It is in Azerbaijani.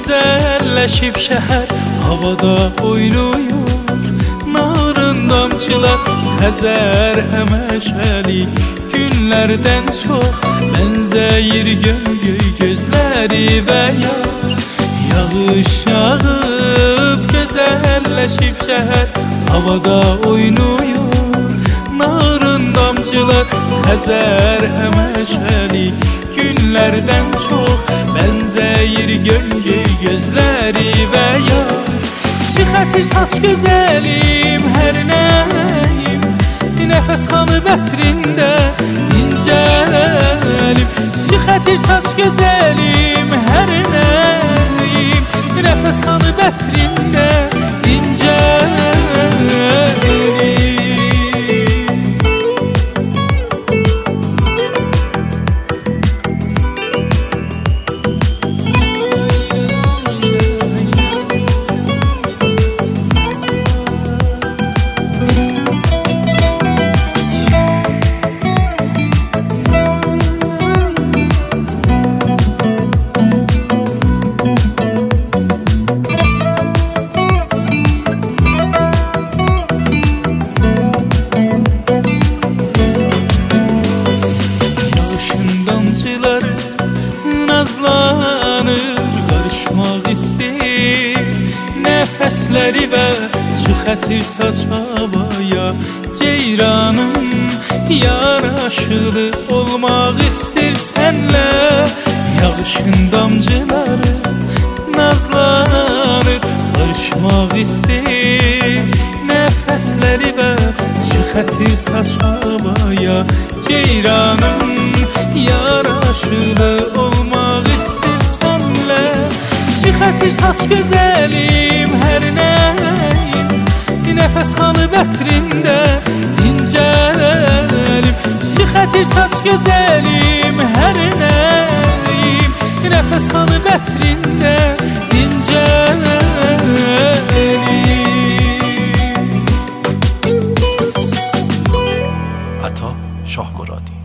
Gözəlləşib şəhər havada oynuyur, narın damcılar Xəzər həməşəli günlərdən çox bənzəyir göy gözləri və yar. Yağış yağıb gözəlləşib şəhər havada oynuyur, narın damcılar Xəzər həməşəli günlərdən çox bənzəyir göy gözləri və yar. Xətir saç gözəlim hər nəyim, nəfəs xanı bətrində incəlim. Xətir saç gözəlim hər nəyim, nəfəs xanı bətrində incəlim. Nazlanır, qarışmaq istəyir nəfəsləri və xətir saç havaya. Ceyranım yaraşılı olmaq istir sənlə, yağışın damcıları nazlanır, qarışmaq istəyir nəfəsləri və xətir saç havaya. Ceyranım yaraşılı olmaq istir sənlə, xətir saç gözəlim hər nəyim, nəfəs xanı bətrində incəlim. Xətir saç gözəlim hər nəyim, nəfəs xanı bətrində incəlim. عطا شاه مرادی.